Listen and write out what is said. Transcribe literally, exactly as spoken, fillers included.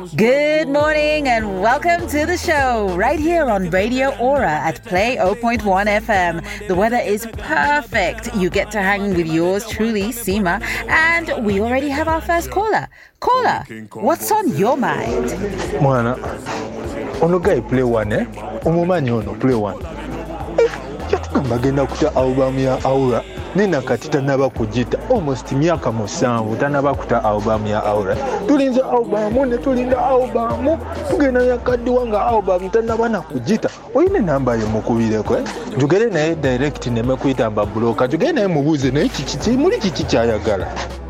Good morning and welcome to the show right here on Radio Aura at Play zero point one F M. The weather is perfect. You get to hang with yours truly, Seema, and we already have our first caller. Caller, what's on your mind? Mwana, ono guy play one, eh? Umumanyi ono play one. Eh, yatugamba agenda kuta album ya Aura. Nina kati tanaba kujita almost myaka musanvu tanaba kuta album ya Aura. Tulinza album ne tulinda album tugenda yakaddiwa nga album tanaba na kujita. Oyine namba yo mukubireko eh. Jugere naye direct ne mekuyita mba bloka. Jugere naye mubuze naye kiki muli kiki kyayagala.